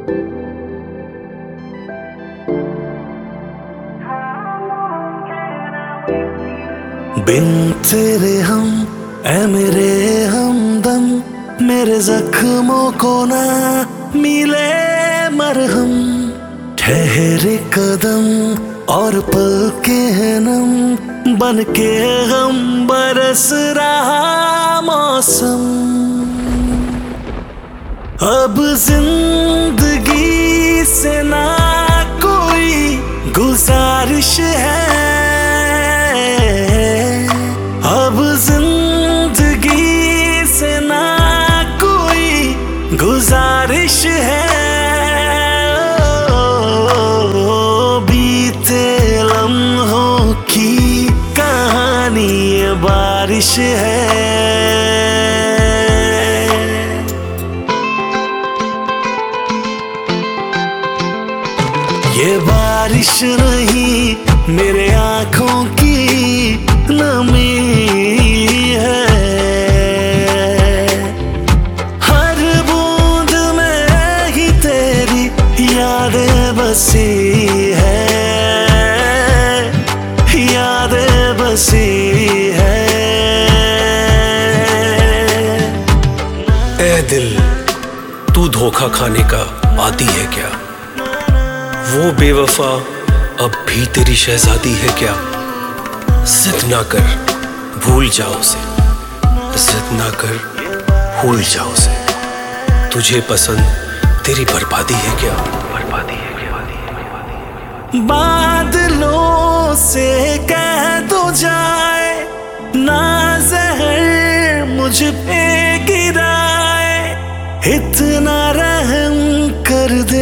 बिन तेरे हम ऐ मेरे हमदम, मेरे जख्मों को ना मिले मरहम। ठहरे कदम और पल के नम, बन के गम बरस रहा मौसम। अब जिंदगी से ना कोई गुजारिश है, अब जिंदगी से ना कोई गुजारिश है। बीते लम्हों की कहानी ये बारिश है। ये बारिश नहीं मेरे आँखों की नमी है, हर बूंद में ही तेरी यादें बसी है, यादें बसी है। ऐ दिल, तू धोखा खाने का आदी है क्या? वो बेवफा अब भी तेरी शहजादी है क्या? जिद ना कर भूल जाओ उसे, जिद ना कर भूल जाओ उसे। तुझे पसंद तेरी बर्बादी है क्या? बर्बादी है क्या? बादलों से कह दो जाए ना ज़हर मुझ पे गिराए, इतना रहम कर दे,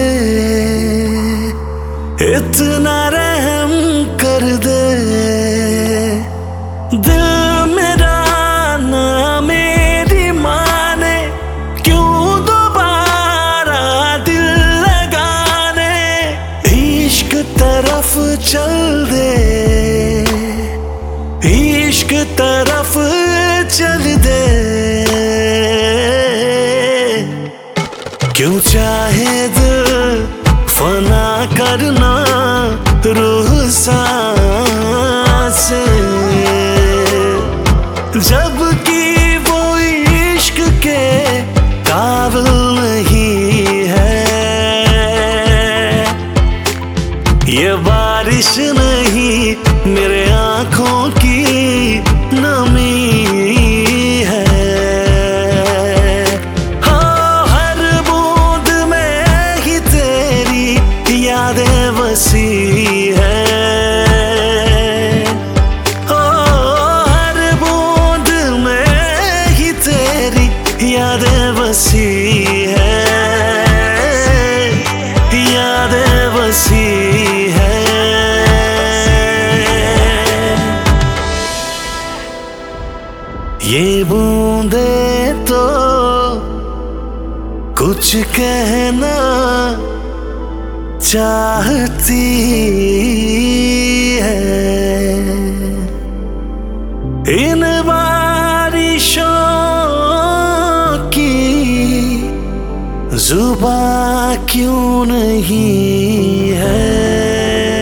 इतना रहम कर दे। दिल मेरा ना मेरी माने, क्यों दोबारा दिल लगाने। इश्क तरफ चल दे, इश्क तरफ चल दे। क्यों चाहे दिल फना करना रूह सांसे, जबकि वो इश्क के काबिल नहीं है। ये बारिश नहीं मेरे आँखों की नमी है, हर बूंद में ही तेरी यादें बसी है। हर बूंद में ही तेरी यादें बसी है, यादें बसी है। ये बूंदे तो कुछ कहना चाहती है, इन बारिशों की जुबां क्यों नहीं है।